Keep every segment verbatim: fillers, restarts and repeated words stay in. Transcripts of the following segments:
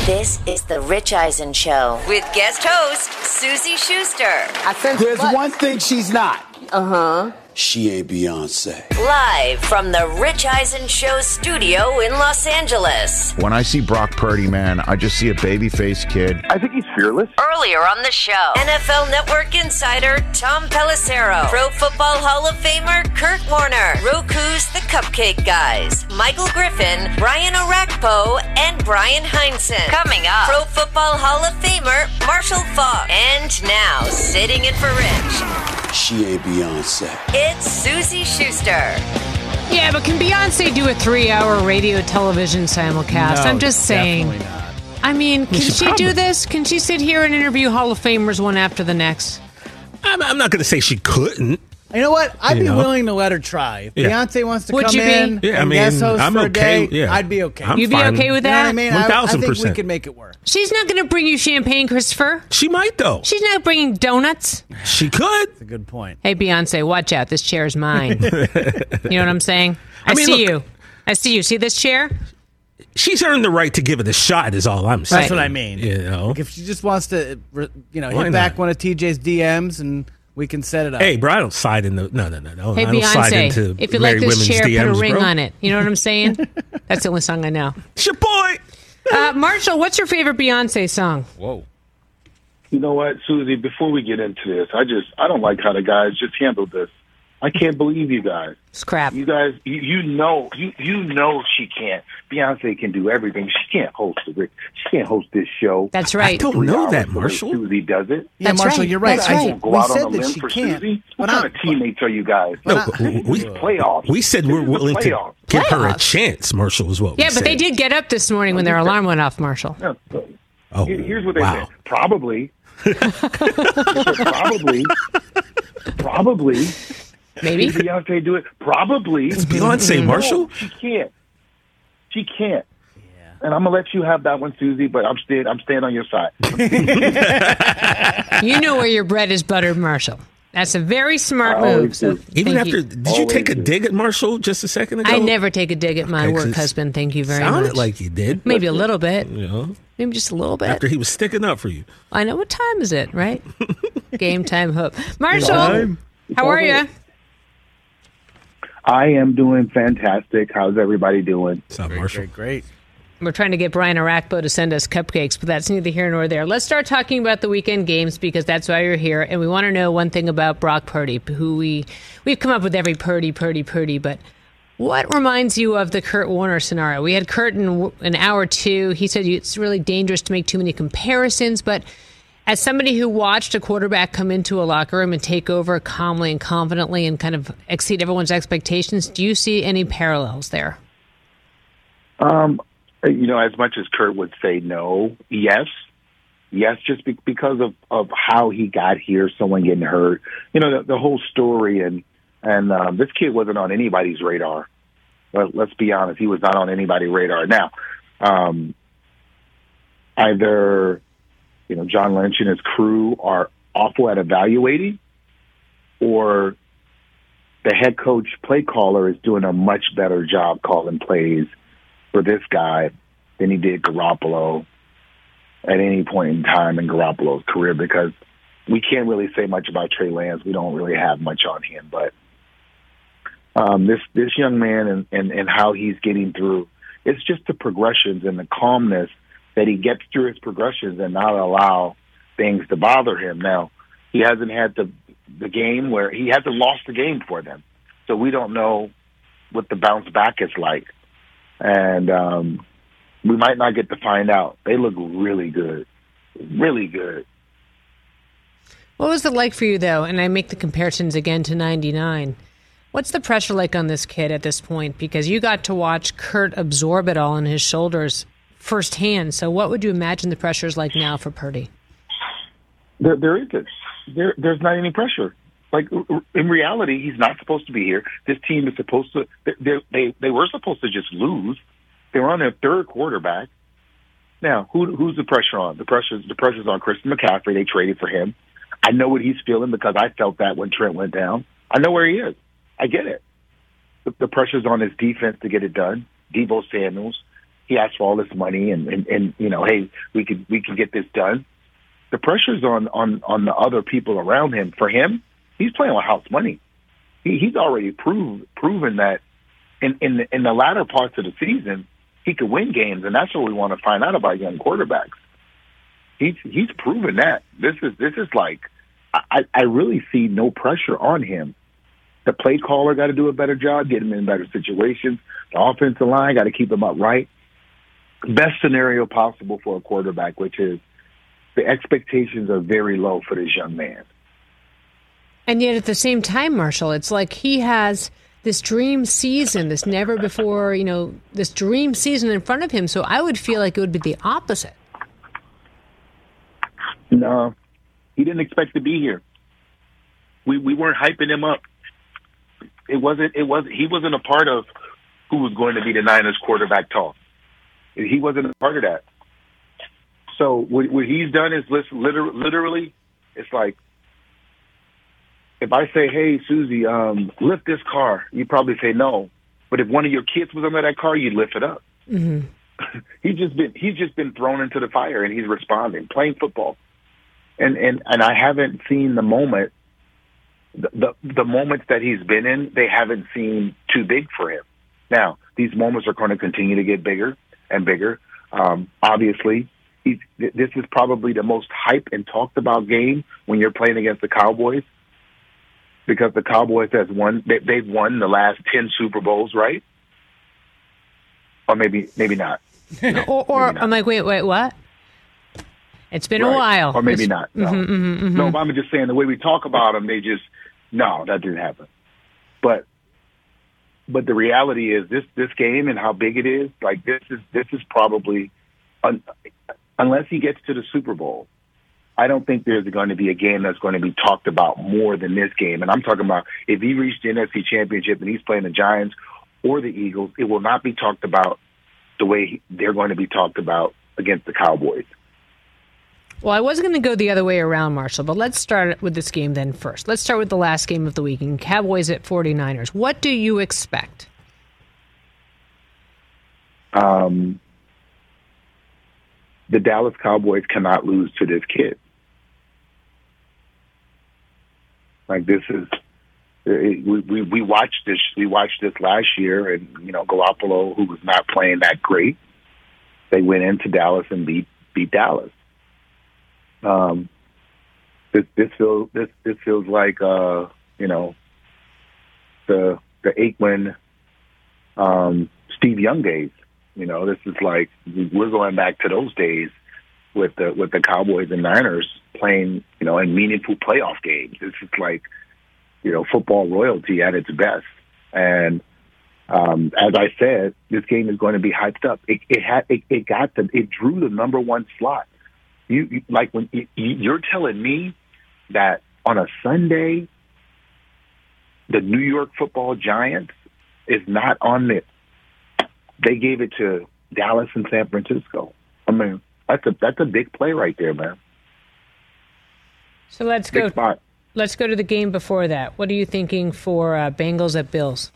This is The Rich Eisen Show with guest host Susie Schuster. I sense There's butt. one thing she's not. Uh-huh. She ain't Beyonce. Live from The Rich Eisen Show studio in Los Angeles. When I see Brock Purdy, man, I just see a baby-faced kid. I think he's fearless. Earlier on the show, N F L Network insider Tom Pelissero, Pro Football Hall of Famer Kurt Warner, Roku's The Cupcake Guys, Michael Griffin, Brian Orakpo, and Brian Heinsohn. Coming up, Pro Football Hall of Famer Marshall Faulk. And now, sitting in for Rich, She ain't Beyonce. it's Susie Schuster. Yeah, but can Beyonce do a three-hour radio television simulcast? No, I'm just saying. definitely not. I mean, can she she probably- do this? Can she sit here and interview Hall of Famers one after the next? I'm, I'm not going to say she couldn't. You know what? I'd You be know? willing to let her try. If Yeah. Beyonce wants to Would come you be? in Yeah, I and mean, guest host I'm for a okay, day, yeah. I'd be okay. I'm You'd be fine. okay with You know what that? I mean? one I, I thousand think we percent. could make it work. She's not going to bring you champagne, Christopher. She might, though. She's not bringing donuts. She could. That's a good point. Hey, Beyonce, watch out. This chair is mine. You know what I'm saying? I, I mean, see look- you. I see you. See this chair? She's earned the right to give it a shot, is all I'm saying. That's what I mean. You know? Like if she just wants to, you know, Why hit back not? one of T J's D Ms and we can set it up. Hey, bro, I don't slide in the. No, no, no, no. Hey, I don't slide into Beyonce, if you like married this women's chair, D Ms, put a ring bro. on it. You know what I'm saying? That's the only song I know. It's your boy. Uh, Marshall, what's your favorite Beyonce song? Whoa. You know what, Susie, before we get into this, I just, I don't like how the guys just handled this. I can't believe you guys. It's crap. You guys, you, you know, you, you know she can't. Beyonce can do everything. She can't host the, she can't host this show. That's I right. don't Three know hours that, the way Marshall. Susie does it. yeah, That's Marshall, right. you're right. That's I, right. Go we out said on a that limb she for can't. Susie. But What kind I'm- of teammates are you guys? No, But I- we, Playoffs. we said we're This is the willing to playoffs. give her a Playoffs? chance, Marshall, is what we Yeah, but they said. did get up this morning when their alarm went off, Marshall. No, Oh, Here- Here's what they wow. said. Probably. They said probably. Probably. Maybe. Did Beyonce do it? Probably. It's Beyonce, No, Marshall. she can't. She can't. And I'm gonna let you have that one, Susie. But I'm staying. I'm staying on your side. You know where your bread is buttered, Marshall. That's a very smart I move. always So do. Even thank after, you. did you take a Always. dig at Marshall just a second ago? I never take a dig at my Okay, 'cause work it's- husband. Thank you very Sounded much. like you did. Maybe a little bit. You know, Maybe just a little bit. after he was sticking up for you. I know what time is it, right? Game time hook. Marshall, Time. how are you? I am doing fantastic. How's everybody doing? What's up, Great, Marshall? great, great. We're trying to get Brian Orakpo to send us cupcakes, but that's neither here nor there. Let's start talking about the weekend games because that's why you're here, and we want to know one thing about Brock Purdy, who we we've come up with every Purdy, Purdy, Purdy, but what reminds you of the Kurt Warner scenario? We had Kurt in, in hour two. He said it's really dangerous to make too many comparisons, but as somebody who watched a quarterback come into a locker room and take over calmly and confidently and kind of exceed everyone's expectations, do you see any parallels there? Um, you know, as much as Kurt would say no, yes, yes, just be- because of, of how he got here, someone getting hurt, you know, the, the whole story, and and um, this kid wasn't on anybody's radar. But let's be honest, he was not on anybody's radar. Now, um, either you know John Lynch and his crew are awful at evaluating, or the head coach play caller is doing a much better job calling plays for this guy than he did Garoppolo at any point in time in Garoppolo's career, because we can't really say much about Trey Lance. We don't really have much on him, but um, this this young man and, and, and how he's getting through, it's just the progressions and the calmness that he gets through his progressions and not allow things to bother him. Now, he hasn't had the the game where he hasn't lost the game for them, so we don't know what the bounce back is like. And um, we might not get to find out. They look really good, really good. What was it like for you, though? And I make the comparisons again to ninety-nine. What's the pressure like on this kid at this point? Because you got to watch Kurt absorb it all on his shoulders firsthand. So what would you imagine the pressure is like now for Purdy? There, there isn't. There, there's not any pressure. Like, in reality, he's not supposed to be here. This team is supposed to. They they they were supposed to just lose. They were on their third quarterback. Now, who who's the pressure on? The pressure the pressure's on Christian McCaffrey. They traded for him. I know what he's feeling because I felt that when Trent went down. I know where he is. I get it. The, the pressure's on his defense to get it done. Deebo Samuels, he asked for all this money, and, and, and you know, hey, we could we could get this done. The pressure's on, on, on the other people around him. For him, he's playing with house money. He, he's already proved proven that in, in, the, in the latter parts of the season, he could win games, and that's what we want to find out about young quarterbacks. He's he's proven that. This is this is like I, I really see no pressure on him. The play caller got to do a better job, get him in better situations. The offensive line got to keep him upright. Best scenario possible for a quarterback, which is the expectations are very low for this young man. And yet at the same time, Marshall, it's like he has this dream season, this never before, you know, this dream season in front of him. So I would feel like it would be the opposite. No, he didn't expect to be here. We we weren't hyping him up. It wasn't. It was. He wasn't a part of who was going to be the Niners quarterback talk. He wasn't a part of that. So what, what he's done is literally, literally, it's like if I say, "Hey, Susie, um, lift this car," you probably say no. But if one of your kids was under that car, you'd lift it up. Mm-hmm. he's just been he's just been thrown into the fire, and he's responding, playing football. And and and I haven't seen the moment, the, the the moments that he's been in, they haven't seemed too big for him. Now these moments are going to continue to get bigger and bigger. Um, obviously. He's, this is probably the most hyped and talked about game when you're playing against the Cowboys, because the Cowboys has won. They, they've won the last ten Super Bowls, right? Or maybe, maybe not. No, or, or maybe not. I'm like, wait, wait, what? It's been right. a while, or maybe it's, not. No, mm-hmm, mm-hmm, mm-hmm. no. But I'm just saying the way we talk about them, they just no, that didn't happen. But, but the reality is this this game and how big it is. Like this is this is probably. Un, Unless he gets to the Super Bowl, I don't think there's going to be a game that's going to be talked about more than this game. And I'm talking about if he reached the N F C Championship and he's playing the Giants or the Eagles, it will not be talked about the way they're going to be talked about against the Cowboys. Well, I was going to go the other way around, Marshall, but let's start with this game then first. Let's start with the last game of the weekend, Cowboys at forty-niners. What do you expect? Um... The Dallas Cowboys cannot lose to this kid. Like this is, we we, we watched this. We watched this last year, and you know, Garoppolo, who was not playing that great, they went into Dallas and beat beat Dallas. Um, this this feels this this feels like uh, you know, the the Aikman, um, Steve Young days. You know, this is like we're going back to those days with the with the Cowboys and Niners playing, you know, in meaningful playoff games. This is like, you know, football royalty at its best. And um, as I said, this game is going to be hyped up. It it had it, it got the it drew the number one slot. You, you like when you, you're telling me that on a Sunday, the New York Football Giants is not on the. They gave it to Dallas and San Francisco. I mean, that's a that's a big play right there, man. So let's big go. Spot. Let's go to the game before that. What are you thinking for uh, Bengals at Bills?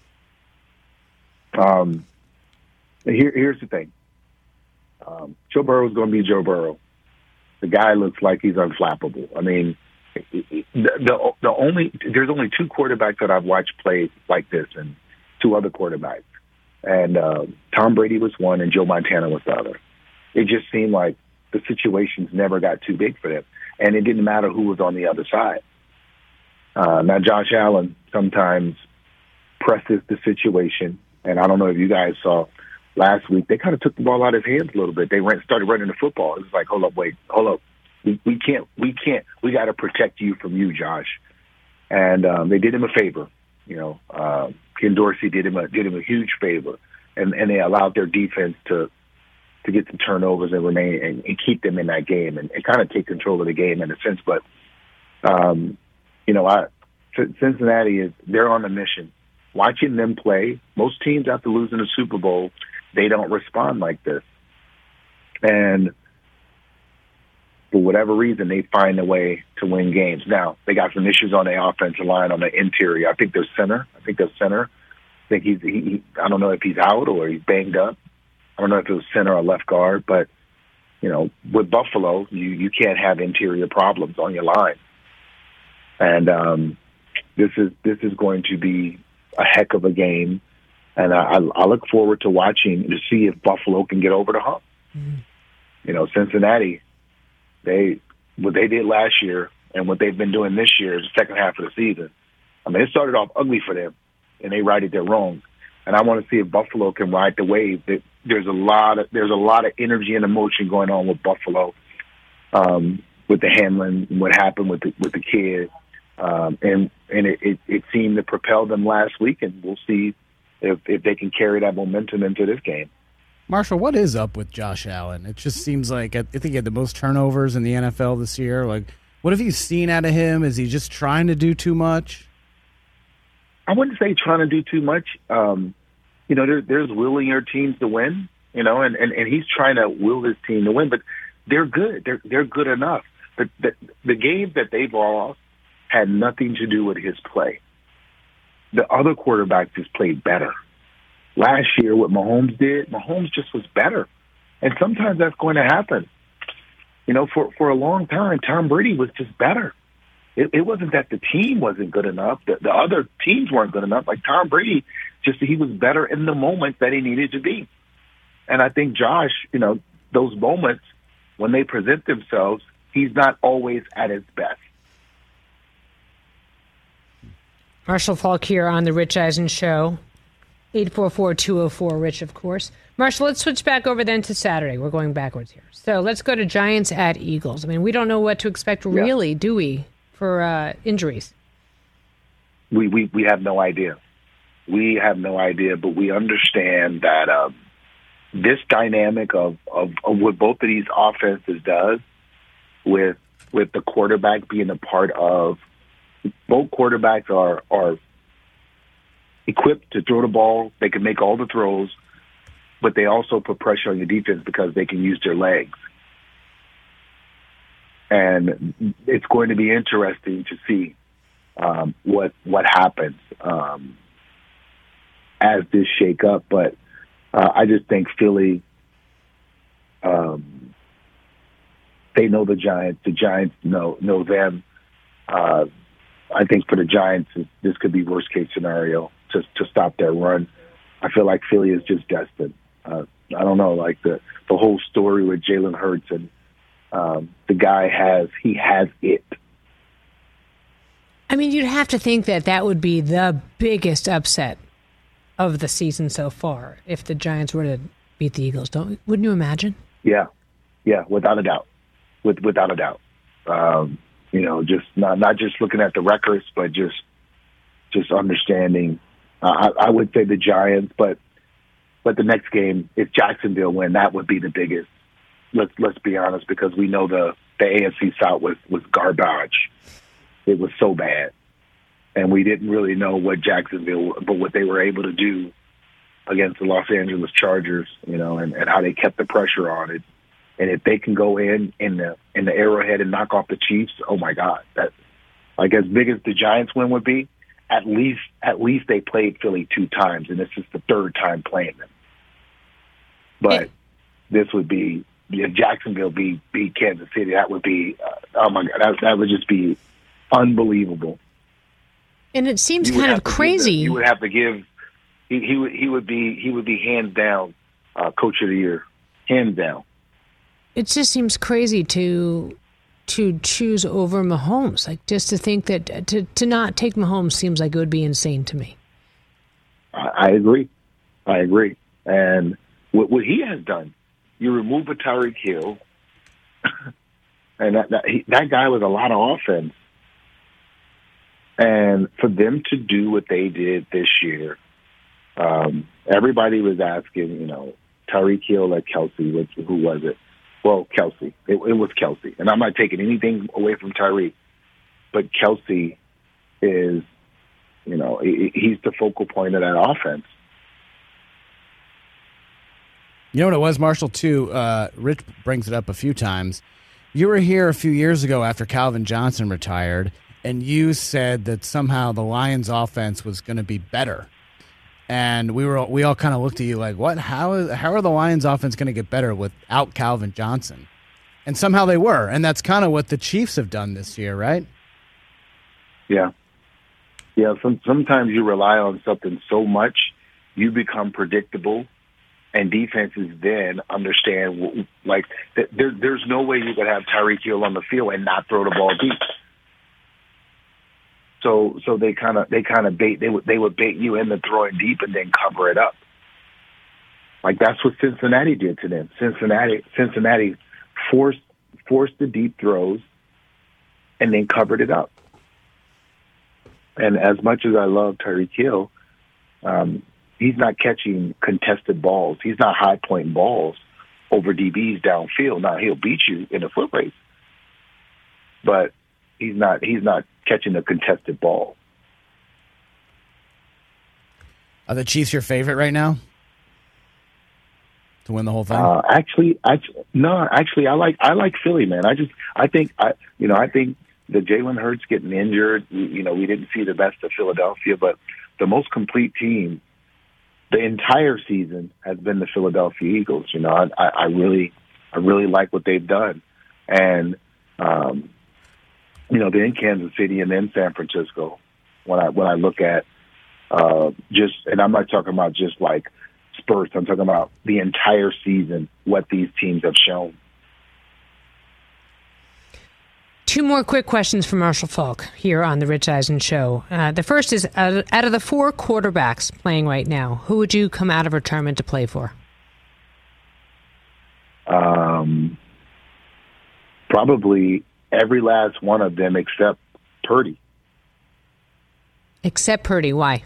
Um, here, here's the thing. Um, Joe Burrow is going to be Joe Burrow. The guy looks like he's unflappable. I mean, the, the the only there's only two quarterbacks that I've watched play like this, and two other quarterbacks. And uh, Tom Brady was one, and Joe Montana was the other. It just seemed like the situations never got too big for them, and it didn't matter who was on the other side. Uh, now, Josh Allen sometimes presses the situation, and I don't know if you guys saw last week, they kind of took the ball out of his hands a little bit. They ran, started running the football. It was like, hold up, wait, hold up. We, we can't, we can't, we got to protect you from you, Josh. And um, they did him a favor. You know, uh, Ken Dorsey did him a, did him a huge favor, and, and they allowed their defense to to get some turnovers and remain and, and keep them in that game and, and kind of take control of the game in a sense. But um, you know, I, Cincinnati is they're on a mission. Watching them play, most teams after losing the Super Bowl, they don't respond like this, and for whatever reason, they find a way to win games. Now, they got some issues on the offensive line, on the interior. I think their center. I think their center. I think he's. He, he, I don't know if he's out or he's banged up. I don't know if it was center or left guard, but, you know, with Buffalo, you, you can't have interior problems on your line. And um, this is this is going to be a heck of a game. And I, I look forward to watching to see if Buffalo can get over the hump. Mm-hmm. You know, Cincinnati, they what they did last year and what they've been doing this year, the second half of the season. I mean, it started off ugly for them, and they righted their wrongs. And I want to see if Buffalo can ride the wave. There's a lot of there's a lot of energy and emotion going on with Buffalo, um, with the Hamlin, what happened with the with the kid, um, and and it, it, it seemed to propel them last week, and we'll see if if they can carry that momentum into this game. Marshall, what is up with Josh Allen? It just seems like I think he had the most turnovers in the N F L this year. Like, what have you seen out of him? Is he just trying to do too much? I wouldn't say trying to do too much. Um, you know, there, there's willinger teams to win, you know, and, and, and he's trying to will his team to win, but they're good. They're they're good enough. The, the, the games that they've lost had nothing to do with his play. The other quarterbacks just played better. Last year, what Mahomes did, Mahomes just was better. And sometimes that's going to happen. You know, for, for a long time, Tom Brady was just better. It, it wasn't that the team wasn't good enough. The, the other teams weren't good enough. Like Tom Brady, just he was better in the moment that he needed to be. And I think Josh, you know, those moments, when they present themselves, he's not always at his best. Marshall Faulk here on The Rich Eisen Show. eight four four, two oh four, RICH, of course. Marshall, let's switch back over then to Saturday. We're going backwards here. So let's go to Giants at Eagles. I mean, we don't know what to expect really, yeah. do we, for uh, injuries? We, we we have no idea. We have no idea, but we understand that um, this dynamic of, of, of what both of these offenses does with with the quarterback being a part of, both quarterbacks are are equipped to throw the ball. They can make all the throws, but they also put pressure on your defense because they can use their legs. And it's going to be interesting to see um, what what happens um, as this shake up. But uh, I just think Philly, um, they know the Giants. The Giants know know them. Uh, I think for the Giants, this could be worst case scenario to to stop their run. I feel like Philly is just destined. Uh, I don't know, like the the whole story with Jalen Hurts, and um, the guy has he has it. I mean, you'd have to think that that would be the biggest upset of the season so far if the Giants were to beat the Eagles. Don't wouldn't you imagine? Yeah, yeah, without a doubt, with without a doubt. Um, you know, just not not just looking at the records, but just just understanding. Uh, I, I would say the Giants, but but the next game, if Jacksonville win, that would be the biggest. Let's let's be honest, because we know the the A F C South was was garbage. It was so bad, and we didn't really know what Jacksonville, but what they were able to do against the Los Angeles Chargers, you know, and, and how they kept the pressure on it. And if they can go in in the in the Arrowhead and knock off the Chiefs, oh my God, that like as big as the Giants win would be, at least at least they played Philly two times, and this is the third time playing them. But it, this would be if Jacksonville beat beat Kansas City, that would be uh, oh my God, that, that would just be unbelievable. And it seems kind of crazy. The, you would have to give he, he would he would be he would be hands down uh, coach of the year, hands down. It just seems crazy to to choose over Mahomes. Like, just to think that to, to not take Mahomes seems like it would be insane to me. I, I agree. I agree. And what, what he has done, you remove a Tyreek Hill, and that that, he, that guy was a lot of offense. And for them to do what they did this year, um, everybody was asking, you know, Tyreek Hill or Kelsey, which, who was it? Well, Kelsey. It, it was Kelsey. And I'm not taking anything away from Tyreek, but Kelsey is, you know, he, he's the focal point of that offense. You know what it was, Marshall, too? Uh, Rich brings it up a few times. You were here a few years ago after Calvin Johnson retired, and you said that somehow the Lions' offense was going to be better. And we were we all kind of looked at you like, what? How is how are the Lions offense going to get better without Calvin Johnson? And somehow they were, and that's kind of what the Chiefs have done this year, right? Yeah, yeah. Some, sometimes you rely on something so much, you become predictable, and defenses then understand like that there, there's no way you could have Tyreek Hill on the field and not throw the ball deep. So, so they kind of they kind of bait they would they would bait you into throwing deep and then cover it up. Like that's what Cincinnati did to them. Cincinnati Cincinnati forced forced the deep throws and then covered it up. And as much as I love Tyreek Hill, um, he's not catching contested balls. He's not high pointing balls over D Bs downfield. Now he'll beat you in a foot race, but he's not he's not catching a contested ball. Are the Chiefs your favorite right now to win the whole thing? Uh, actually, actually, no. Actually, I like I like Philly, man. I just I think I you know I think the Jalen Hurts getting injured. You know, we didn't see the best of Philadelphia, but the most complete team the entire season has been the Philadelphia Eagles. You know, I, I really I really like what they've done, and um, you know, they're in Kansas City and then San Francisco. When I when I look at uh, just, and I'm not talking about just like spurts. I'm talking about the entire season, what these teams have shown. Two more quick questions for Marshall Faulk here on the Rich Eisen Show. Uh, the first is, out of, out of the four quarterbacks playing right now, who would you come out of retirement to play for? Um, probably every last one of them except Purdy. Except Purdy. Why?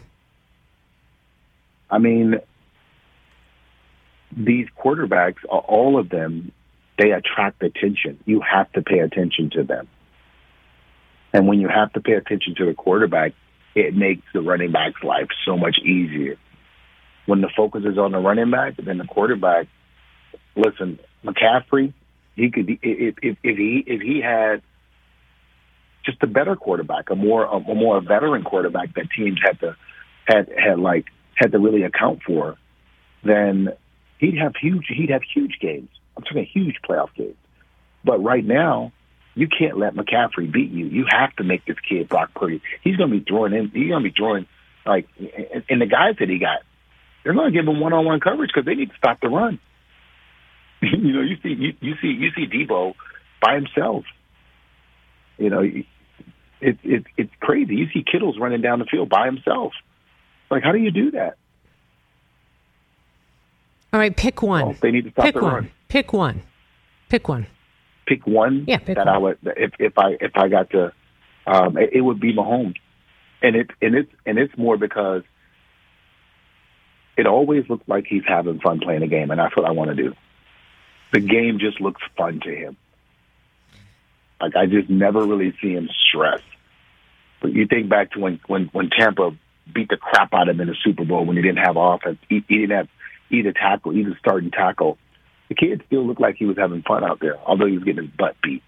I mean, these quarterbacks, all of them, they attract attention. You have to pay attention to them. And when you have to pay attention to the quarterback, it makes the running back's life so much easier. When the focus is on the running back, then the quarterback, listen, McCaffrey, he could if if, if he if he had just a better quarterback, a more a, a more veteran quarterback that teams had to had had like had to really account for, then he'd have huge he'd have huge games. I'm talking huge playoff games. But right now, you can't let McCaffrey beat you. You have to make this kid Brock Purdy. He's going to be throwing in. He's going to be throwing like, and the guys that he got, they're going to give him one-on-one coverage because they need to stop the run. you know, you see, you, you see, you see Debo by himself. You know, it's it, it's crazy. You see Kittle's running down the field by himself. Like, how do you do that? All right, pick one. Well, they need to stop pick the one. run. Pick one. Pick one. Pick one. Yeah, pick that one. I would if if I if I got to, um, it, it would be Mahomes, and it and it's and it's more because it always looks like he's having fun playing a game, and that's what I want to do. The game just looks fun to him. Like I just never really see him stress. But you think back to when when when Tampa beat the crap out of him in the Super Bowl when he didn't have offense, he, he didn't have either tackle, either starting tackle. The kid still looked like he was having fun out there, although he was getting his butt beat.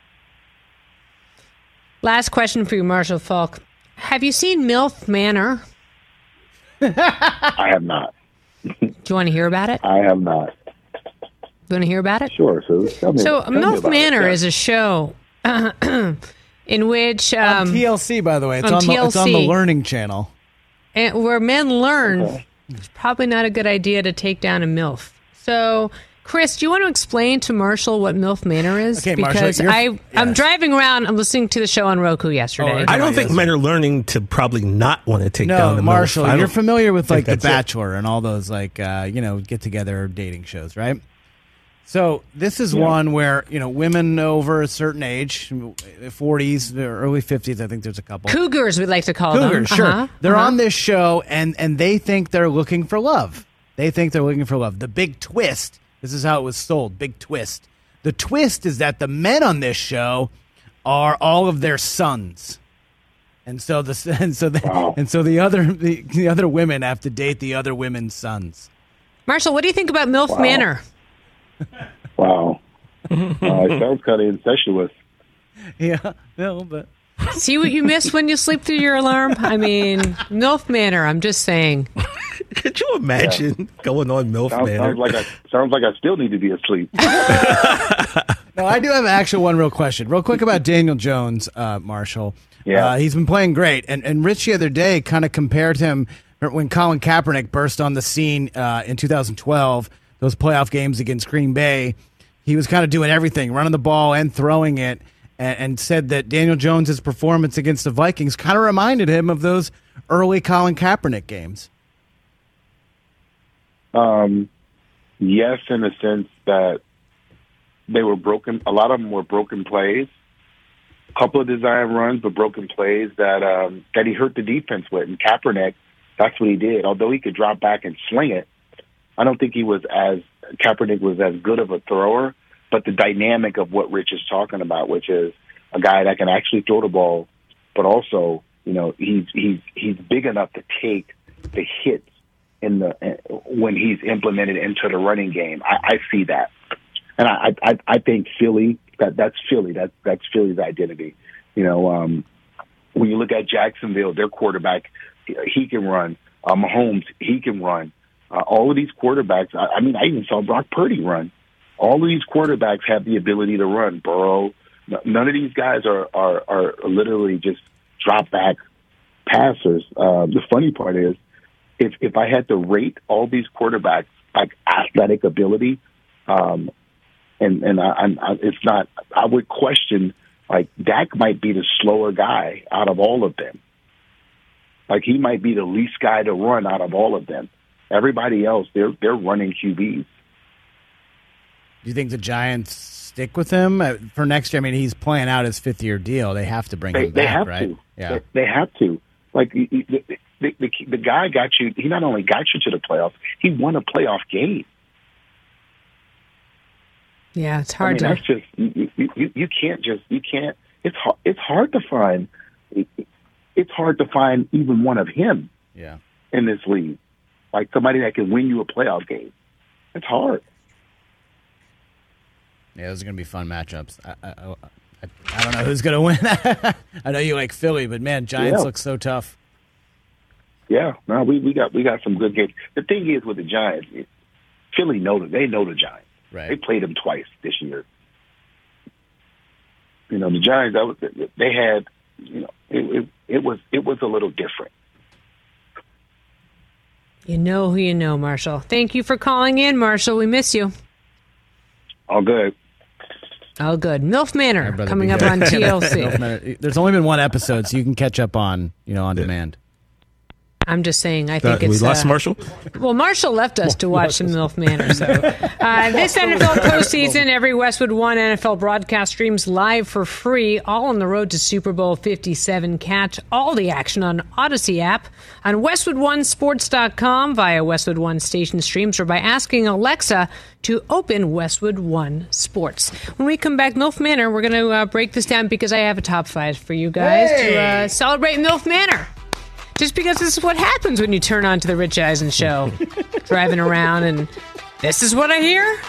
Last question for you, Marshall Faulk. Have you seen MILF Manor? I have not. Do you want to hear about it? I have not. You want to hear about it? Sure. So, tell me, so tell me MILF about Manor it. Yeah. is a show uh, in which um, on T L C, by the way, it's on on, the, it's on the T L C. Learning Channel, and where men learn. Okay. It's probably not a good idea to take down a MILF. So, Chris, do you want to explain to Marshall what MILF Manor is? Okay, Marshall, because you're- I, I'm yes. driving around. I'm listening to the show on Roku yesterday. Oh, okay. I don't Yes. think men are learning to probably not want to take down No, the Marshall, MILF. I you're don't familiar with like think The that's it. Bachelor and all those like uh, you know get together dating shows, right? So this is Yeah. one where you know women over a certain age, forties, early fifties. I think there's a couple. Cougars, we like to call them. Cougars, sure. Uh-huh, They're uh-huh. on this show, and and they think they're looking for love. They think they're looking for love. The big twist. This is how it was sold. Big twist. The twist is that the men on this show are all of their sons, and so the and so the, Wow. and so the other the, the other women have to date the other women's sons. Marshall, what do you think about MILF Wow. Manor? Wow. uh, it sounds kind of incestuous. Yeah, no, but See what you miss when you sleep through your alarm? I mean, MILF Manor, I'm just saying. Could you imagine yeah. going on MILF sounds, Manor? Sounds like, I, sounds like I still need to be asleep. No, I do have actually one real question. Real quick about Daniel Jones, uh, Marshall. Yeah. Uh, he's been playing great. And, and Rich the other day kind of compared him when Colin Kaepernick burst on the scene uh, in two thousand twelve, those playoff games against Green Bay. He was kind of doing everything, running the ball and throwing it, and, and said that Daniel Jones' performance against the Vikings kind of reminded him of those early Colin Kaepernick games. Um, yes, in the sense that they were broken. A lot of them were broken plays. A couple of design runs, but broken plays that um, that he hurt the defense with. And Kaepernick, that's what he did. Although he could drop back and sling it, I don't think he was as Kaepernick was as good of a thrower. But the dynamic of what Rich is talking about, which is a guy that can actually throw the ball, but also, you know, he's he's he's big enough to take the hits in the when he's implemented into the running game. I, I see that, and I, I I think Philly that that's Philly that that's Philly's identity. You know, um, when you look at Jacksonville, their quarterback, he can run. Uh, Mahomes, he can run. Uh, all of these quarterbacks. I, I mean, I even saw Brock Purdy run. All of these quarterbacks have the ability to run. Burrow. None of these guys are are, are literally just drop back passers. Uh, the funny part is, if if I had to rate all these quarterbacks like athletic ability, um, and and I, I, it's not, I would question, like, Dak might be the slower guy out of all of them. Like, he might be the least guy to run out of all of them. Everybody else, they're they're running Q Bs. Do you think the Giants stick with him for next year? I mean, he's playing out his fifth year deal. They have to bring they, him back, they have right? To. Yeah, they, they have to. Like the, the, the the guy got you. He not only got you to the playoffs, he won a playoff game. Yeah, it's hard I mean, to. That's just you, you. You can't just. You can't. It's hard. It's hard to find. It's hard to find even one of him. Yeah. In this league, like somebody that can win you a playoff game. It's hard. Yeah, those are going to be fun matchups. I, I, I, I don't know who's going to win. I know you like Philly, but man, Giants yeah. look so tough. Yeah, no, we, we got we got some good games. The thing is with the Giants, Philly know that they know the Giants. Right. They played them twice this year. You know, the Giants. That was, they had. You know, it, it it was it was a little different. You know who you know, Marshall. Thank you for calling in, Marshall. We miss you. All good. Oh, good. MILF Manor coming up on T L C. There's only been one episode, so you can catch up on, you know, on yeah. demand. I'm just saying, I think uh, it's... We lost uh, Marshall? Well, Marshall left us to watch some MILF Manor. So, uh, this N F L postseason, every Westwood One N F L broadcast streams live for free, all on the road to Super Bowl fifty-seven. Catch all the action on Odyssey app, on Westwood One Sports dot com, via Westwood One station streams, or by asking Alexa to open Westwood One Sports. When we come back, MILF Manor, we're going to uh, break this down because I have a top five for you guys hey! to uh, celebrate MILF Manor. Just because this is what happens when you turn on to the Rich Eisen show. Driving around and this is what I hear.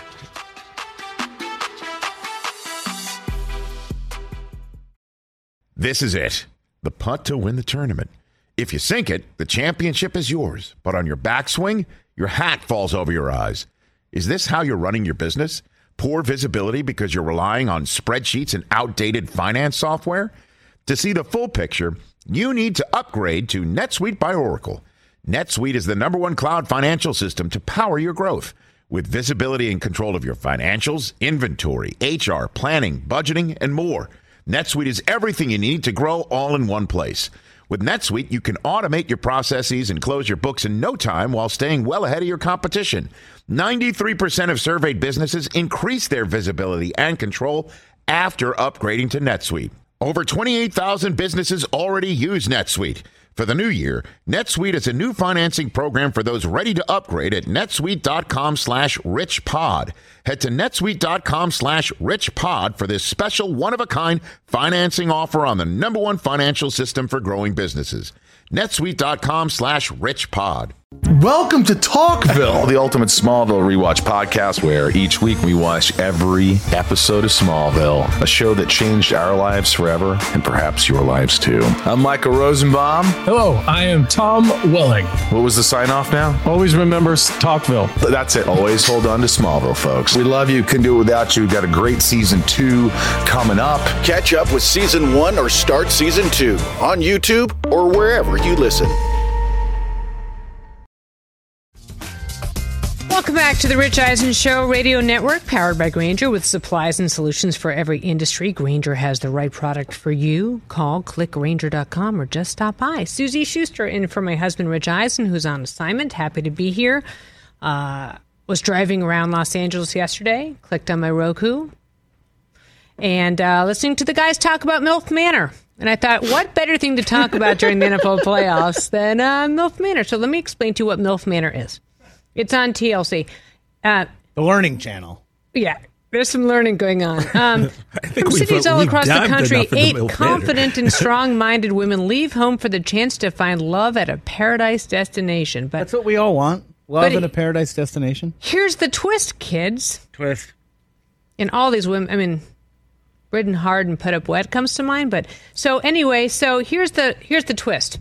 This is it. The putt to win the tournament. If you sink it, the championship is yours. But on your backswing, your hat falls over your eyes. Is this how you're running your business? Poor visibility because you're relying on spreadsheets and outdated finance software? To see the full picture, you need to upgrade to NetSuite by Oracle. NetSuite is the number one cloud financial system to power your growth. With visibility and control of your financials, inventory, H R, planning, budgeting, and more. NetSuite is everything you need to grow all in one place. With NetSuite, you can automate your processes and close your books in no time while staying well ahead of your competition. ninety-three percent of surveyed businesses increase their visibility and control after upgrading to NetSuite. Over twenty-eight thousand businesses already use NetSuite. For the new year, NetSuite is a new financing program for those ready to upgrade at netsuite.com slash richpod. Head to netsuite.com slash richpod for this special one-of-a-kind financing offer on the number one financial system for growing businesses. netsuite.com slash richpod. Welcome to Talkville. The ultimate Smallville rewatch podcast where each week we watch every episode of Smallville, a show that changed our lives forever and perhaps your lives too. I'm Michael Rosenbaum. Hello, I am Tom Welling. What was the sign off now? Always remember Talkville. That's it. Always hold on to Smallville, folks. We love you. Couldn't do it without you. We've got a great season two coming up. Catch up with season one or start season two on YouTube or wherever you listen. Welcome back to the Rich Eisen Show radio network, powered by Grainger, with supplies and solutions for every industry. Grainger has the right product for you. Call, click Grainger dot com, or just stop by. Susie Schuster in for my husband, Rich Eisen, who's on assignment. Happy to be here. Uh, was driving around Los Angeles yesterday, clicked on my Roku, and uh, listening to the guys talk about MILF Manor. And I thought, what better thing to talk about during the N F L playoffs than uh, MILF Manor? So let me explain to you what MILF Manor is. It's on T L C. Uh, the Learning Channel. Yeah, there's some learning going on. Um, from cities all across the country, eight confident and strong-minded women leave home for the chance to find love at a paradise destination. But that's what we all want. Love in a paradise destination. Here's the twist, kids. Twist. And all these women, I mean, ridden hard and put up wet comes to mind. But so anyway, so here's the here's the twist.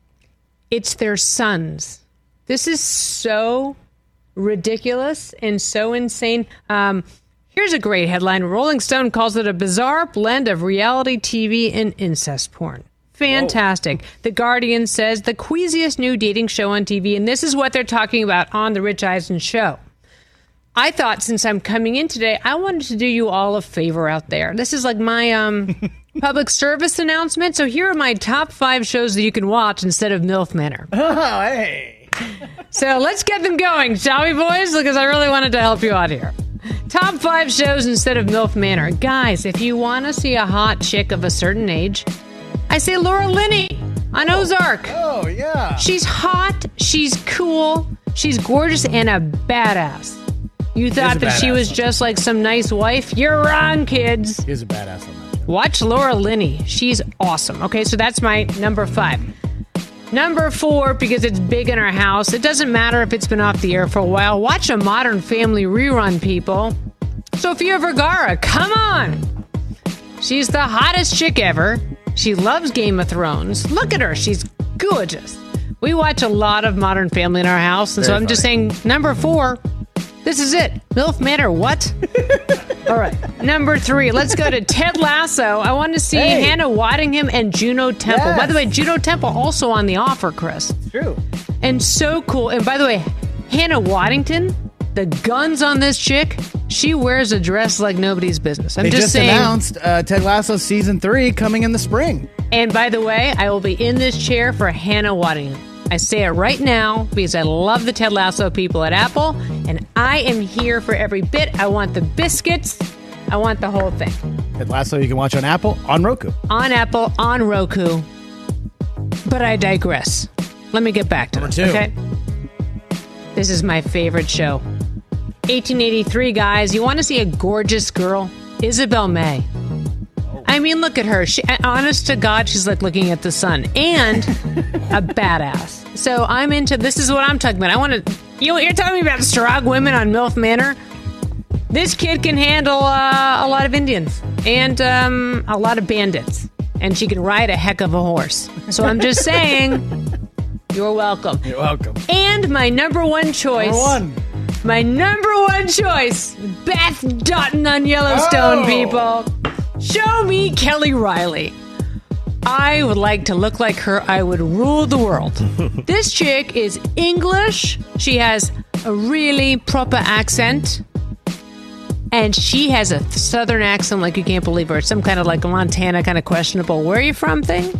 It's their sons. This is so ridiculous and so insane. Um, here's a great headline. Rolling Stone calls it a bizarre blend of reality T V and incest porn. Fantastic. Whoa. The Guardian says the queasiest new dating show on T V, and this is what they're talking about on the Rich Eisen Show. I thought since I'm coming in today, I wanted to do you all a favor out there. This is like my um, public service announcement. So here are my top five shows that you can watch instead of MILF Manor. Oh, hey. So let's get them going, shall we, boys? Because I really wanted to help you out here. Top five shows instead of MILF Manor. Guys, if you want to see a hot chick of a certain age, I say Laura Linney on oh. Ozark. Oh, yeah. She's hot, she's cool, she's gorgeous, and a badass. You thought that she was just like some nice wife? You're wrong, kids. She's a badass on that show. Watch Laura Linney. She's awesome. Okay, so that's my number five. Number four, because it's big in our house. It doesn't matter if it's been off the air for a while. Watch a Modern Family rerun, people. Sofia Vergara, come on. She's the hottest chick ever. She loves Game of Thrones. Look at her. She's gorgeous. We watch a lot of Modern Family in our house. And Very so I'm funny. just saying, number four, this is it. MILF Manor, what? All right. Number three, let's go to Ted Lasso. I want to see hey. Hannah Waddingham and Juno Temple. Yes. By the way, Juno Temple also on The Offer, Chris. It's true. And so cool. And by the way, Hannah Waddington, the guns on this chick, she wears a dress like nobody's business. I'm they just, just saying. announced uh, Ted Lasso season three coming in the spring. And by the way, I will be in this chair for Hannah Waddingham. I say it right now because I love the Ted Lasso people at Apple, and I am here for every bit. I want the biscuits. I want the whole thing. Ted Lasso you can watch on Apple, on Roku. On Apple, on Roku. But I digress. Let me get back to Number this, two. okay? This is my favorite show. eighteen eighty-three, guys. You want to see a gorgeous girl? Isabel May. I mean, look at her. She, honest to God, she's like looking at the sun. And a badass. So I'm into, this is what I'm talking about. I want to, you know, you're talking about strong women on MILF Manor. This kid can handle uh, a lot of Indians and um, a lot of bandits. And she can ride a heck of a horse. So I'm just saying, you're welcome. You're welcome. And my number one choice. Number one. My number one choice, Beth Dutton on Yellowstone, oh. people. Show me Kelly Riley. I would like to look like her. I would rule the world. This chick is English. She has a really proper accent. And she has a southern accent like you can't believe her. It's some kind of like a Montana kind of questionable where are you from thing.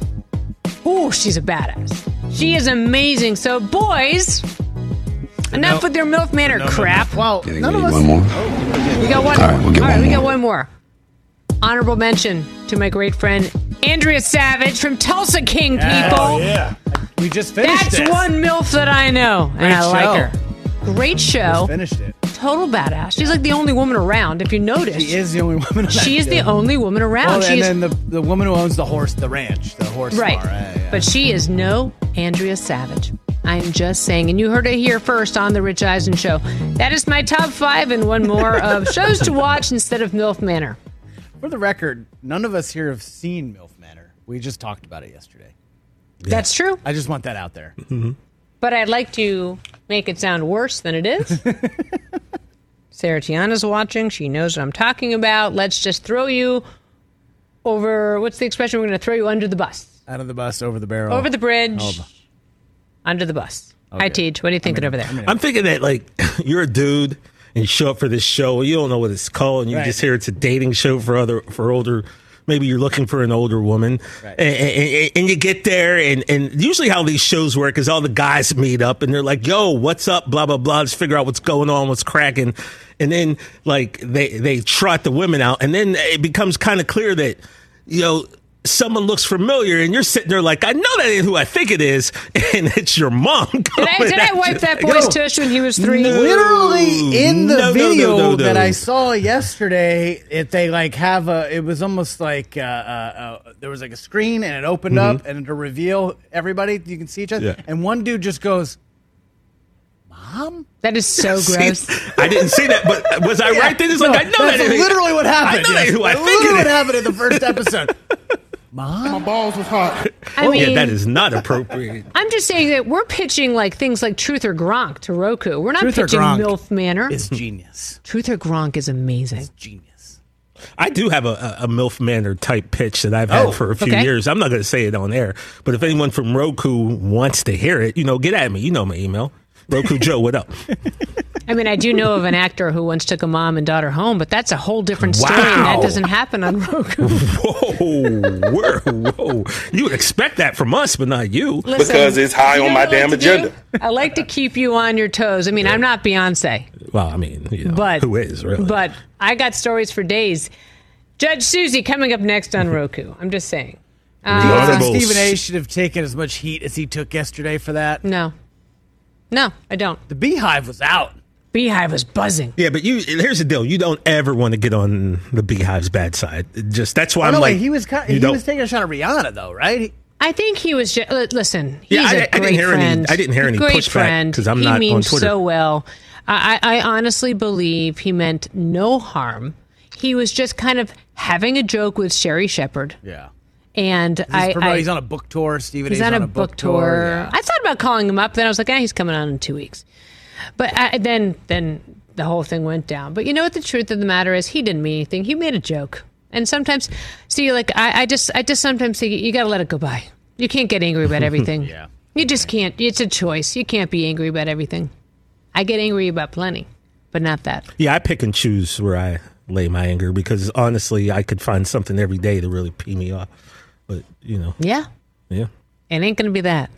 Ooh, she's a badass. She is amazing. So, boys, enough no. with your MILF Manor no, no, crap. No, no. Well, Getting none of one us. more. Oh, we got one All right, we'll get All right, one we more. got one more. Honorable mention to my great friend Andrea Savage from Tulsa King, yeah, people. Oh, yeah. We just finished That's this. one MILF that I know, Great and I show. like her. Great show. Just finished it. Total badass. She's like the only woman around, if you notice. She is the only woman around. She is the only woman around. Well, She's, and then the, the woman who owns the horse, the ranch, the horse right. farm. Yeah, yeah. But she is no Andrea Savage. I'm just saying. And you heard it here first on The Rich Eisen Show. That is my top five and one more of shows to watch instead of MILF Manor. For the record, none of us here have seen MILF Manor. We just talked about it yesterday. Yeah. That's true. I just want that out there. Mm-hmm. But I'd like to make it sound worse than it is. Sarah Tiana's watching. She knows what I'm talking about. Let's just throw you over, what's the expression? We're going to throw you under the bus. Out of the bus, over the barrel. Over the bridge, Oh. under the bus. Okay. Hi, Teach. What are you thinking over there? I'm thinking that, like, you're a dude and you show up for this show. You don't know what it's called, and you Right. just hear it's a dating show for other for older. Maybe you're looking for an older woman, Right. and, and, and you get there, and, and usually how these shows work is all the guys meet up, and they're like, "Yo, what's up?" Blah blah blah. Let's figure out what's going on, what's cracking, and then like they they trot the women out, and then it becomes kind of clear that, you know, someone looks familiar, and you're sitting there like, I know that ain't who I think it is, and it's your mom. Did I, did I wipe that boy's Yo, tush when he was three? no. Literally in the No, no, video no, no, no. that I saw yesterday, if they like have a, it was almost like uh, uh, uh, there was like a screen and it opened Mm-hmm. up and to reveal everybody, you can see each other, Yeah. and one dude just goes, "Mom." That is so See, gross. I didn't see that, but was I right then? It's like, I know that's that ain't- literally what happened. I know that ain't who I That's think literally it what is. happened in the first episode. Mom, my balls was hot. I mean, Yeah, that is not appropriate. I'm just saying that we're pitching like things like Truth or Gronk to Roku. We're not Truth or pitching Gronk MILF Manor. It's genius. Truth or Gronk is amazing. Genius. I do have a, a, a MILF Manor type pitch that I've had Oh, for a few okay. years. I'm not going to say it on air, but if anyone from Roku wants to hear it, you know, get at me. You know my email. Roku Joe, what up? I mean, I do know of an actor who once took a mom and daughter home, but that's a whole different story, and Wow. that doesn't happen on Roku. Whoa, whoa, whoa. You would expect that from us, but not you. Listen, Because it's high you on know my what I damn like to do? agenda. I like to keep you on your toes. I mean, I'm not Beyonce, Well, I mean, you know, but who is, really? But I got stories for days. Judge Susie coming up next on Roku. I'm just saying. Do you think Honorable Stephen A. s- should have taken as much heat as he took yesterday for that? No, no, I don't. The Beehive was out. Beehive was buzzing. Yeah, but you. Here's the deal: you don't ever want to get on the Beehive's bad side. It Just that's why Oh, I'm no, like, wait, he was kind you he don't- was taking a shot at Rihanna though, right? He- I think he was. Just, listen, he's Yeah, I- a I didn't great hear any- friend. I didn't hear any great pushback friend. 'cause I'm he not on means Twitter. so well. I, I I honestly believe he meant no harm. He was just kind of having a joke with Sherry Shepherd. Yeah. And He's, I, promo- I he's on a book tour. Stephen he's A's on a book tour. yeah. I thought about calling him up. Then I was like, eh, he's coming on in two weeks. But I, then then the whole thing went down. But you know what the truth of the matter is? He didn't mean anything. He made a joke. And sometimes, see, like I, I just I just sometimes think you got to let it go by. You can't get angry about everything. Yeah. You just can't. It's a choice. You can't be angry about everything. I get angry about plenty, but not that. Yeah, I pick and choose where I lay my anger because honestly, I could find something every day to really pee me off. But you know, Yeah. yeah. It ain't going to be that.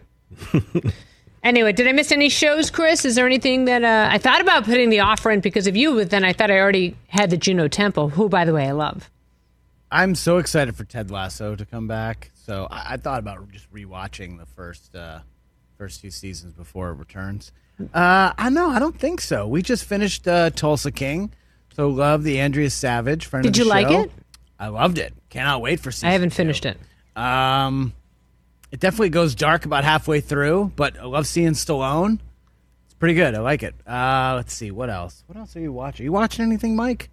Anyway, did I miss any shows, Chris? Is there anything that uh, I thought about putting the offer in because of you, but then I thought I already had the Juno Temple, who, by the way, I love. I'm so excited for Ted Lasso to come back. So I, I thought about just rewatching the first uh, first few seasons before it returns. Uh, I know. I don't think so. We just finished uh, Tulsa King, so love the Andrea Savage friend. Did of the you like show. it? I loved it. Cannot wait for season. I haven't two. finished it. Um, it definitely goes dark about halfway through, but I love seeing Stallone. It's pretty good. I like it. Uh, let's see. What else? What else are you watching? Are you watching anything, Mike?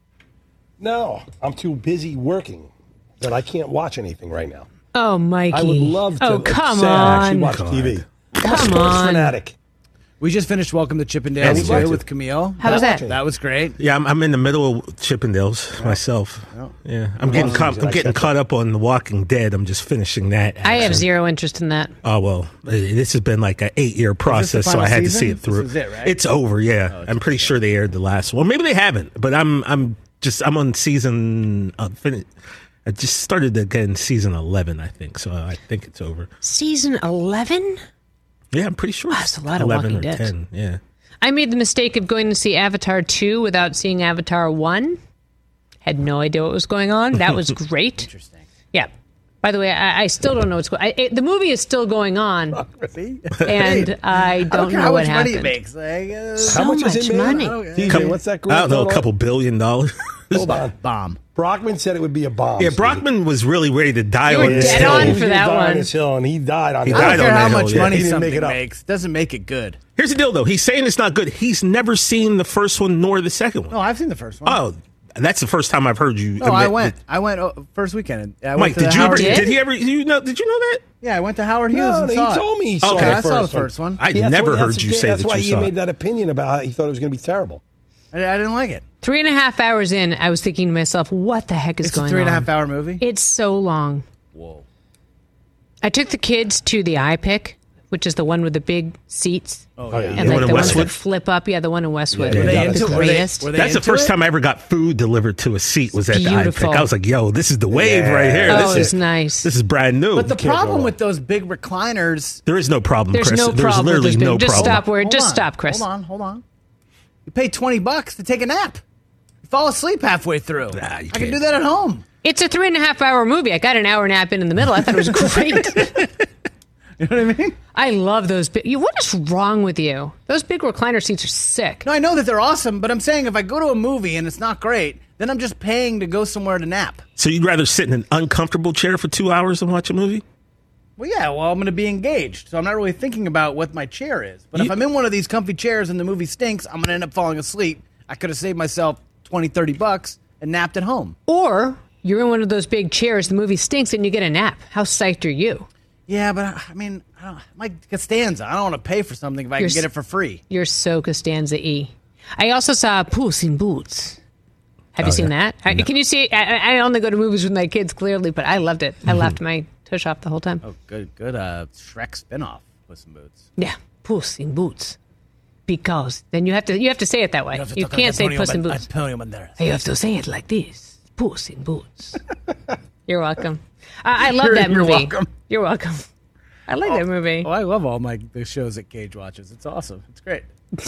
No, I'm too busy working that I can't watch anything right now. Oh, Mikey. I would love to. Oh, come say I actually on. watch T V. I'm a Come sports on. fanatic. We just finished Welcome to Chippendales Yeah, we too watched with it. Camille. How was that? That was great. Yeah, I'm, I'm in the middle of Chippendales myself. Yeah, I'm getting One caught, season, I'm I getting catch caught up on The Walking Dead. I'm just finishing that. I have actually. zero interest in that. Oh well, uh, this has been like an eight-year process, so final I had season? to see it through. This is it, right? It's over. Yeah, Oh, it's I'm pretty sure they aired the last one. Maybe they haven't, but I'm I'm just I'm on season. Uh, fin- I just started again season eleven, I think. So I think it's over. Season eleven? Yeah, I'm pretty sure. Wow, it's that's a lot of eleven Walking or Dead. ten. Yeah. I made the mistake of going to see Avatar two without seeing Avatar one. Had no idea what was going on. That was great. Interesting. Yeah. By the way, I, I still don't know what's going on. The movie is still going on, See? and I I don't don't care know how what much money happened. it makes. Like, uh, So How much, is it, man? money. D J, Couple- what's that? I don't know, a going couple billion dollars. Hold on. Bomb. Brockman said it would be a bomb. Yeah, Steve. Brockman was really ready to die You on were this dead hill. on He for was that gonna die one. on this hill, and he died on He that. I died don't care on how that much hill, yeah. money He didn't something make it up. makes. Doesn't make it good. Here's the deal, though. He's saying it's not good. He's never seen the first one nor the second one. No, I've seen the first one. Oh, that's the first time I've heard you. No, I admit went. that- I went oh, first weekend. I Mike, went to did the you ever? Howard Did? Did he ever? You know? Did you know that? Yeah, I went to Howard Hughes No, and no, saw he it. told me he saw Okay. the I saw the first one. first one. I Yeah, that's never what- heard that's- you yeah, say That's that why you he saw made it. that opinion about how he thought it was going to be terrible. I, I didn't like it. Three and a half hours in, I was thinking to myself, what the heck is It's a going three and a on? half hour movie. It's so long. Whoa. I took the kids to the iPic, which is the one with the big seats. Oh, yeah. yeah. And The like one in the ones Westwood? that flip up. Yeah, the one in Westwood. Yeah, Were they yeah, into the it? Were they- greatest. were they That's the into first it? time I ever got food delivered to a seat. Was at the Beautiful. iPic. I was like, "Yo, this is the wave Yeah. right here. Oh, this it was is nice. This is brand new." But the can't go problem wrong. with those big recliners. there is no problem, There's Chris. no There's problem. literally There's no just problem. stop where Hold just on. stop, Chris. Hold on, hold on. You pay twenty bucks to take a nap. You fall asleep halfway through. Nah, you I can can't. do that at home. It's a three and a half hour movie. I got an hour nap in in the middle. I thought it was great. You know what I mean? I love those. Big, you, what is wrong with you? Those big recliner seats are sick. No, I know that they're awesome, but I'm saying if I go to a movie and it's not great, then I'm just paying to go somewhere to nap. So you'd rather sit in an uncomfortable chair for two hours and watch a movie? Well, yeah, well, I'm going to be engaged, so I'm not really thinking about what my chair is. But if You- I'm in one of these comfy chairs and the movie stinks, I'm going to end up falling asleep. I could have saved myself twenty, thirty bucks and napped at home. Or you're in one of those big chairs, the movie stinks, and you get a nap. How psyched are you? Yeah, but I I mean, I don't, Mike Costanza, I don't want to pay for something if I You're can get s- it for free. You're so Costanza-y. I also saw Puss in Boots. Have you Oh, seen yeah. that? I, can you see? I, I only go to movies with my kids, clearly, but I loved it. I laughed my tush off the whole time. Oh, good, good uh, Shrek spinoff, Puss in Boots. Yeah, Puss in Boots. Because then you have to you have to say it that way. You, can't say Puss in Boots. You have to say it like this: Puss in Boots. You're welcome. I, I love You're- that you're movie. welcome. You're welcome. I like that movie. Oh, I love all my the shows that Cage watches. It's awesome. It's great.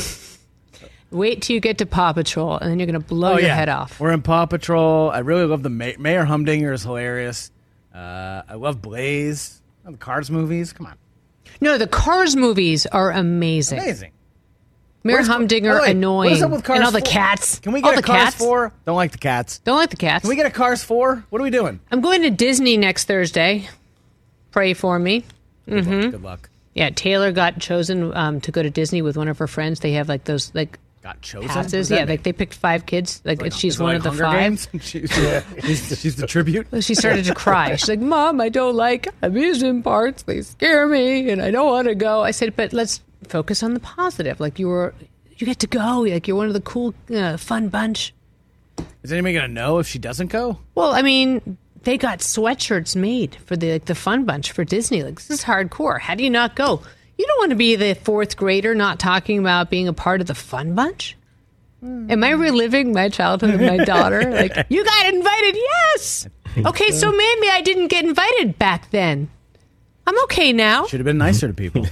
Wait till you get to Paw Patrol, and then you're going to blow oh, your yeah. head off. We're in Paw Patrol. I really love the Ma- Mayor Humdinger is hilarious. Uh, I love Blaze. Oh, the Cars movies. Come on, No, the Cars movies are amazing. amazing. Mayor Where's- Humdinger oh, wait, annoying, What is up with Cars and all the four? cats. Can we all get a the Cars cats? four? Don't like the cats. Don't like the cats. Can we get a Cars four? What are we doing? I'm going to Disney next Thursday. Pray for me. Good, Mm-hmm. luck, good luck. Yeah, Taylor got chosen um, to go to Disney with one of her friends. They have like those like Got chosen. What passes. does that Yeah, mean? like they picked five kids. Like, Like, she's is it one like of the Hunger five. Games? she's, she's the tribute. She started to cry. She's like, "Mom, I don't like amusement parks. They scare me, and I don't want to go." I said, "But let's focus on the positive. Like you were, you get to go. Like you're one of the cool, uh, fun bunch." Is anybody gonna know if she doesn't go? Well, I mean, they got sweatshirts made for the like, the fun bunch for Disney. Like this is hardcore. How do you not go? You don't want to be the fourth grader not talking about being a part of the fun bunch. Am I reliving my childhood of my daughter? Like, you got invited? Yes. Okay, so maybe I didn't get invited back then. I'm okay now. Should have been nicer to people.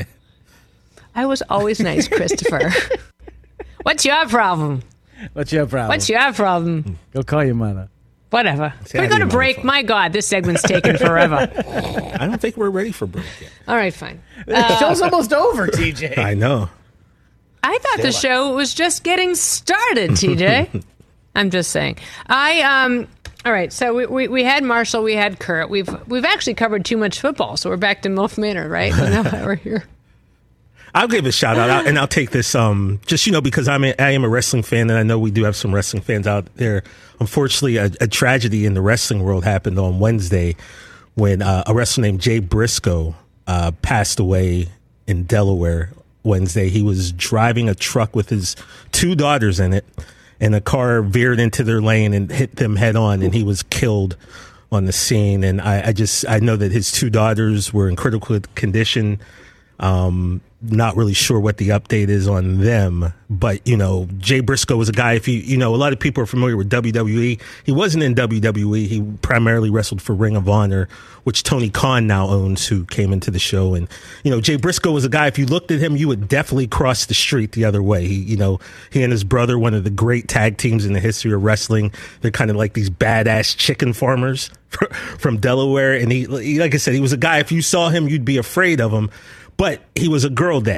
I was always nice, Christopher. What's your problem? What's your problem? What's your problem? Go call your mother. Whatever. See, We're I going to need break. my My God, this segment's taking forever. I don't think we're ready for break yet. All right, fine. The show's almost over, T J. I know. I thought the show was just getting started, T J. I'm just saying. I um. All right, so we, we, we had Marshall, we had Kurt. We've we've actually covered too much football, so we're back to MILF Manor, right? And now that we're here. I'll give a shout out, and I'll take this, um, just, you know, because I'm a, I am a wrestling fan, and I know we do have some wrestling fans out there. Unfortunately, a, a tragedy in the wrestling world happened on Wednesday when uh, a wrestler named Jay Briscoe uh, passed away in Delaware Wednesday. He was driving a truck with his two daughters in it, and a car veered into their lane and hit them head on, and he was killed on the scene. And I, I just, I know that his two daughters were in critical condition. Um, not really sure what the update is on them, but you know, Jay Briscoe was a guy, if you, you know, a lot of people are familiar with W W E. He wasn't in W W E. He primarily wrestled for Ring of Honor, which Tony Khan now owns, who came into the show. And, you know, Jay Briscoe was a guy, if you looked at him, you would definitely cross the street the other way. He, you know, he and his brother, one of the great tag teams in the history of wrestling. They're kind of like these badass chicken farmers from Delaware. And he, like I said, he was a guy, if you saw him, you'd be afraid of him. But he was a girl dad.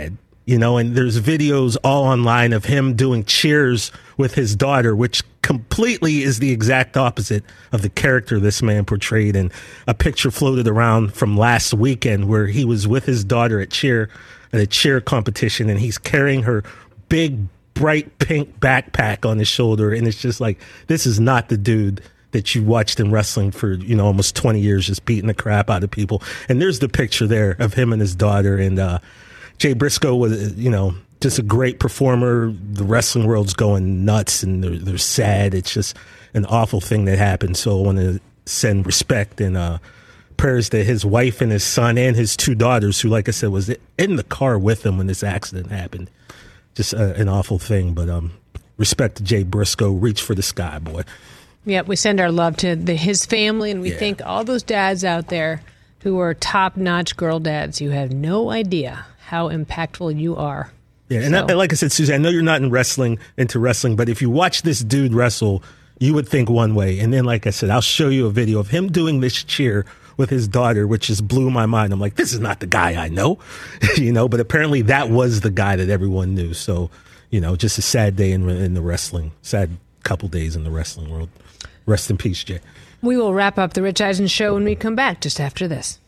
You know, and there's videos all online of him doing cheers with his daughter, which completely is the exact opposite of the character this man portrayed. And a picture floated around from last weekend where he was with his daughter at cheer, at a cheer competition, and he's carrying her big, bright pink backpack on his shoulder. And it's just like, this is not the dude that you watched in wrestling for, you know, almost twenty years, just beating the crap out of people. And there's the picture there of him and his daughter. And, uh, Jay Briscoe was, you know, just a great performer. The wrestling world's going nuts and they're, they're sad. It's just an awful thing that happened. So I want to send respect and uh, prayers to his wife and his son and his two daughters, who, like I said, was in the car with him when this accident happened. Just uh, an awful thing. But um, respect to Jay Briscoe. Reach for the sky, boy. Yeah, we send our love to the, his family, and we Yeah. thank all those dads out there who are top-notch girl dads. You have no idea how impactful you are. Yeah, and So- that, like I said, Susan, I know you're not in wrestling, into wrestling, but if you watch this dude wrestle, you would think one way. And then, like I said, I'll show you a video of him doing this cheer with his daughter, which just blew my mind. I'm like, this is not the guy I know, you know, but apparently that was the guy that everyone knew. So, you know, just a sad day in, in the wrestling, sad couple days in the wrestling world. Rest in peace, Jay. We will wrap up the Rich Eisen Show when we come back just after this.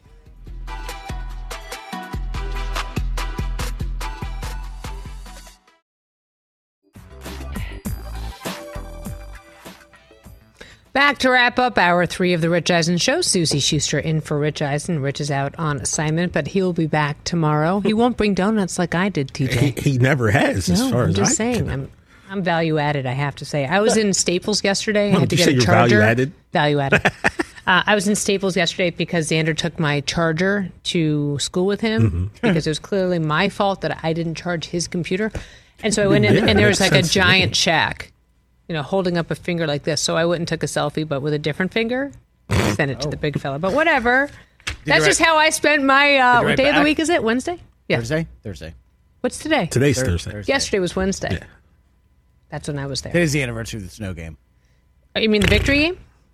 Back to wrap up hour three of the Rich Eisen Show. Susie Schuster in for Rich Eisen. Rich is out on assignment, but he'll be back tomorrow. He won't bring donuts like I did, T J. He, he never has, as No, far I'm as just I saying. can- I'm I'm value added. I have to say. I was in Staples yesterday. I Well, had to did you get say a you're charger. value added? Value added. uh, I was in Staples yesterday because Xander took my charger to school with him Mm-hmm. because it was clearly my fault that I didn't charge his computer, and so I went in Yeah, and there was makes like a sense to me. giant shack, you know, holding up a finger like this. So I went and took a selfie, but with a different finger. Sent it to the big fella, but whatever. That's you just write- how I spent my. Uh, Did you what write day of the back? week is it? Wednesday. Yeah. Thursday? Thursday. What's today? Today's Thur- Thursday. Thursday. Yesterday was Wednesday. Yeah. That's when I was there. Today's the anniversary of the snow game. Oh, you mean the victory game?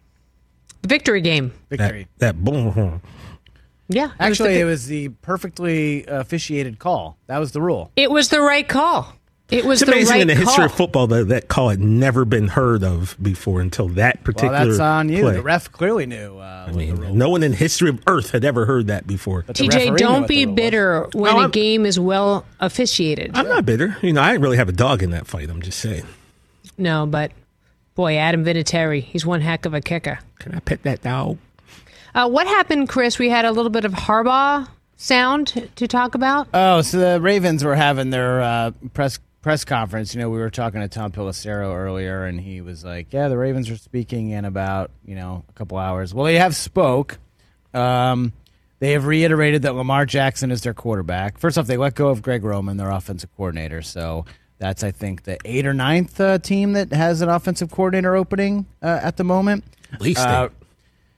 The victory game. Victory. That, that boom. Yeah. Actually, it it was, was the perfectly officiated call. That was the rule. the, it was the right call. It was It's the amazing right in the call. history of football that that call had never been heard of before until that Well, particular that's on you. play. The ref clearly knew. Uh, I what the rule mean, no one in history of Earth had ever heard that before. But the T J, referee knew don't what the be rule was. bitter when No, a I'm- game is well officiated. I'm not bitter. You know, I didn't really have a dog in that fight. I'm just saying. No, but boy, Adam Vinatieri, he's one heck of a kicker. Can I pet that dog? Uh, what happened, Chris? We had a little bit of Harbaugh sound to talk about. Oh, so the Ravens were having their uh, press press conference. You know, we were talking to Tom Pelissero earlier, and he was like, "Yeah, the Ravens are speaking in about you know a couple hours." Well, they have spoke. Um, they have reiterated that Lamar Jackson is their quarterback. First off, they let go of Greg Roman, their offensive coordinator. So that's, I think, the eighth or ninth uh, team that has an offensive coordinator opening uh, at the moment. At least Uh, they.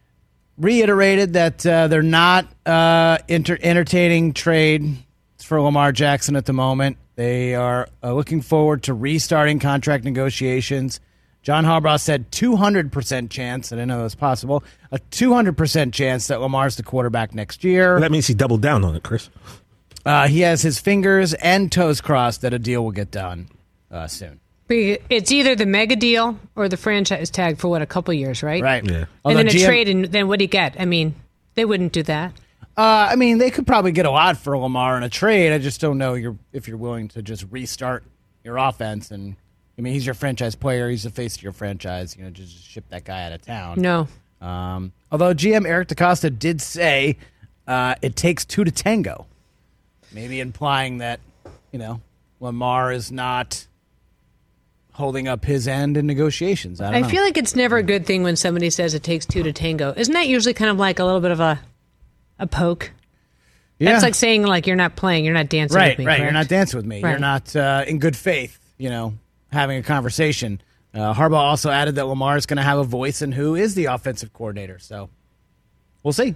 reiterated that uh, they're not uh, inter- entertaining trade for Lamar Jackson at the moment. They are uh, looking forward to restarting contract negotiations. John Harbaugh said two hundred percent chance, I didn't know that was possible, a two hundred percent chance that Lamar's the quarterback next year. Well, that means he doubled down on it, Chris. Uh, he has his fingers and toes crossed that a deal will get done uh, soon. It's either the mega deal or the franchise tag for what, a couple years, right? Right. Yeah. And Although then a G M trade, and then what do you get? I mean, they wouldn't do that. Uh, I mean, they could probably get a lot for Lamar in a trade. I just don't know you're, if you're willing to just restart your offense. And I mean, he's your franchise player. He's the face of your franchise. You know, just, just ship that guy out of town. No. Um, although G M Eric DaCosta did say uh, it takes two to tango, maybe implying that you know Lamar is not holding up his end in negotiations. I don't I know. feel like it's never a good thing when somebody says it takes two to tango. Isn't that usually kind of like a little bit of a a poke? yeah. That's like saying like you're not playing, you're not dancing right, with me. right. You're correct? not dancing with me. You're Right. not uh, in good faith. You know, having a conversation. Uh, Harbaugh also added that Lamar is going to have a voice in who is the offensive coordinator. So we'll see.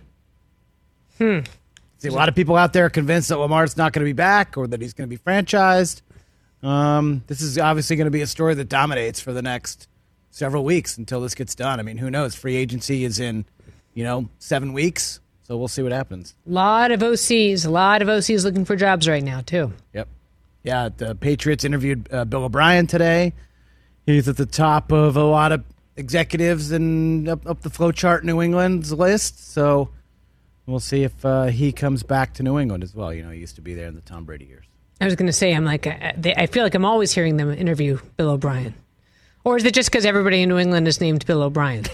Hmm. See, a lot of people out there are convinced that Lamar's not going to be back or that he's going to be franchised. Um, this is obviously going to be a story that dominates for the next several weeks until this gets done. I mean, who knows? Free agency is in, you know, seven weeks. So we'll see what happens. A lot of O Cs, a lot of O Cs looking for jobs right now, too. Yep. Yeah, the Patriots interviewed uh, Bill O'Brien today. He's at the top of a lot of executives and up, up the flowchart in New England's list. So we'll see if uh, he comes back to New England as well. You know, he used to be there in the Tom Brady years. I was going to say, I'm like, I, they, I feel like I'm always hearing them interview Bill O'Brien. Or is it just because everybody in New England is named Bill O'Brien?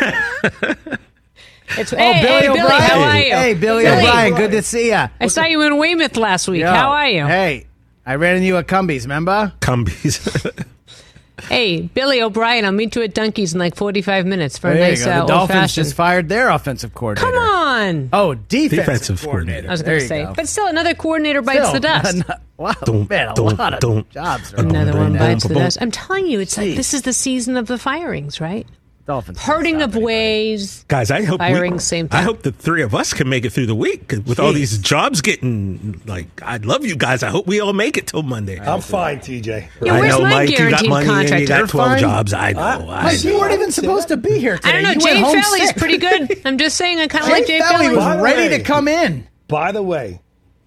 It's, oh, hey, Billy hey, O'Brien. Billy, how are you? Hey, Billy, Billy. O'Brien, good to see ya. I saw you in Weymouth last week. Yo, how are you? Hey, I ran into you at Cumbies, remember? Cumbies. Hey, Billy O'Brien, I'll meet you at Dunkies in like forty-five minutes for there a nice you go. uh, The old Dolphins fashioned. just fired their offensive coordinator. Come on. Oh, defensive, Defensive coordinator. coordinator. I was going There to you say. go. But still, another coordinator bites Still, the dust. wow, Don't- man, a don't- lot of don't- jobs. Are Another open one right now. bites the dust. I'm telling you, it's like this is the season of the firings, right? Dolphins. Hurting of ways. Guys, I hope Firing, we, same I thing. hope the three of us can make it through the week 'cause with all Jeez. these jobs getting like. I love you guys. I hope we all make it till Monday. I'm fine, T J. Yeah, I where's know, my Mike. You got guaranteed money and contract? you got You're twelve fine. jobs. I know. I- I Mike, you know. weren't even supposed to be here today. I don't know. You Jay went home Felly's sick. pretty good. I'm just saying, I kind of Jay like Jay Felly Felly. was By the ready way- to come in. By the way,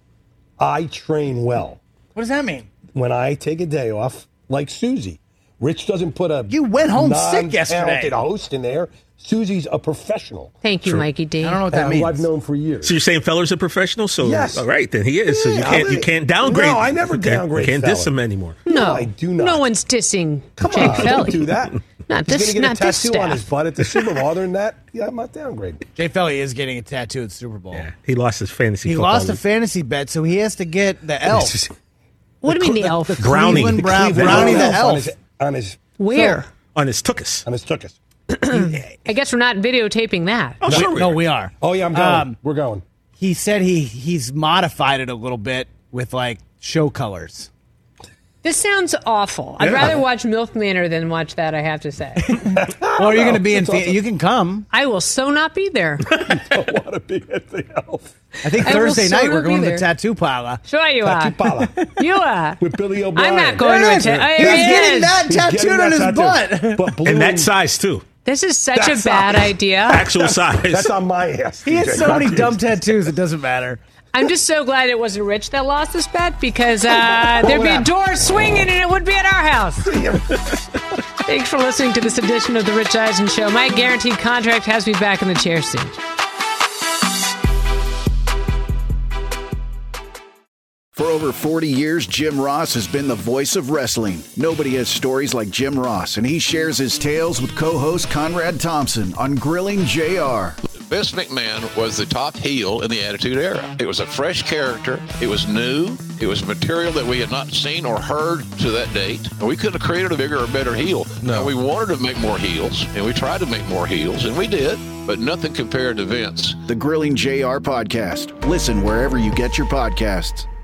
I train well. What does that mean? When I take a day off, like Susie. Rich doesn't put a You went home sick yesterday. non-talented host in there. Susie's a professional. Thank you, True. Mikey D. I don't know what that uh, means. Who I've known for years. So you're saying Feller's a professional? So Yes. all right, then he is. so you Yeah, can't I- you can't downgrade. No, I never you can't- downgrade You can't diss Feller. him anymore. No, I do not. No one's dissing Come Jake on, Felly. don't do that. Not He's this. going to get Not a this tattoo on his staff. butt at the Super Bowl. Other than that, yeah, I'm not downgrading. Jay Felly is getting a tattoo at the Super Bowl. Yeah, he lost his fantasy. He football lost a league. fantasy bet, so he has to get the elf. What do you mean the elf? The Brownie. Cleveland The Brown, Cleveland Brownie the on elf. his, on his Where? on his tuchus. on his tuchus. I guess we're not videotaping that. Oh, sure. we No, are. we are. Oh yeah, I'm going. Um, We're going. He said he he's modified it a little bit with like show colors. This sounds awful. I'd Yeah. rather watch MILF Manor than watch that, I have to say. Well, you're going to be in. That's Phe- awesome. You can come. I will so not be there. Don't want to be at the elf. I think I will Thursday so night not we're going be to there. the tattoo parlor. Sure you are. Tattoo parlor You are. with Billy O'Brien. I'm not going to There a it is. ta- oh, He's here he getting is. that He's tattooed getting on his that tattoo. butt. But blue And that size too. This is such That's a bad not- idea. Actual size. That's on my ass. He has T J, so not many his. dumb tattoos. It doesn't matter. I'm just so glad it wasn't Rich that lost this bet because uh, there'd be a door swinging and it would be at our house. Thanks for listening to this edition of The Rich Eisen Show. My guaranteed contract has me back in the chair soon. For over forty years, Jim Ross has been the voice of wrestling. Nobody has stories like Jim Ross, and he shares his tales with co-host Conrad Thompson on Grilling J R. Vince McMahon was the top heel in the Attitude Era. It was a fresh character. It was new. It was material that we had not seen or heard to that date. And we couldn't have created a bigger or better heel. No. And we wanted to make more heels, and we tried to make more heels, and we did. But nothing compared to Vince. The Grilling J R podcast. Listen wherever you get your podcasts.